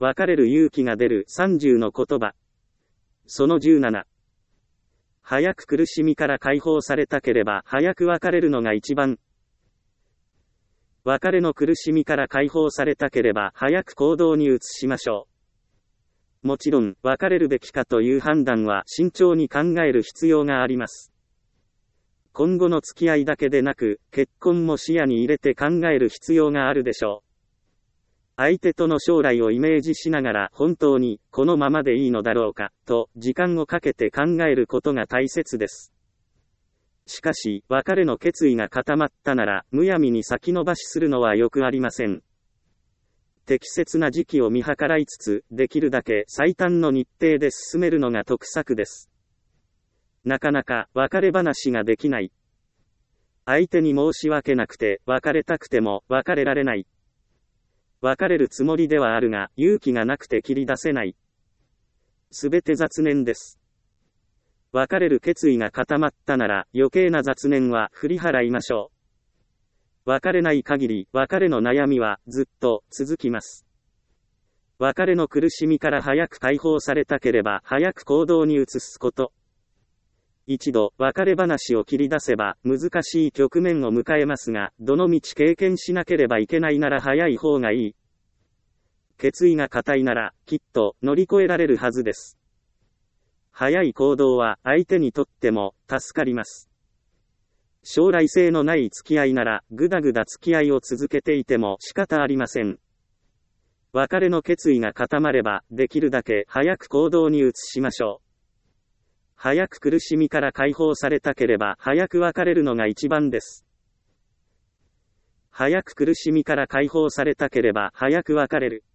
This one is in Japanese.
別れる勇気が出る30の言葉。その17。早く苦しみから解放されたければ早く別れるのが一番。別れの苦しみから解放されたければ早く行動に移しましょう。もちろん、別れるべきかという判断は慎重に考える必要があります。今後の付き合いだけでなく、結婚も視野に入れて考える必要があるでしょう。相手との将来をイメージしながら本当にこのままでいいのだろうか、と時間をかけて考えることが大切です。しかし、別れの決意が固まったなら、むやみに先延ばしするのはよくありません。適切な時期を見計らいつつ、できるだけ最短の日程で進めるのが得策です。なかなか別れ話ができない。相手に申し訳なくて、別れたくても別れられない。別れるつもりではあるが、勇気がなくて切り出せない。すべて雑念です。別れる決意が固まったなら、余計な雑念は振り払いましょう。別れない限り、別れの悩みはずっと続きます。別れの苦しみから早く解放されたければ、早く行動に移すこと。一度、別れ話を切り出せば、難しい局面を迎えますが、どの道経験しなければいけないなら早い方がいい。決意が固いなら、きっと乗り越えられるはずです。早い行動は相手にとっても助かります。将来性のない付き合いならぐだぐだ付き合いを続けていても仕方ありません。別れの決意が固まればできるだけ早く行動に移しましょう。早く苦しみから解放されたければ早く別れるのが一番です。早く苦しみから解放されたければ早く別れる。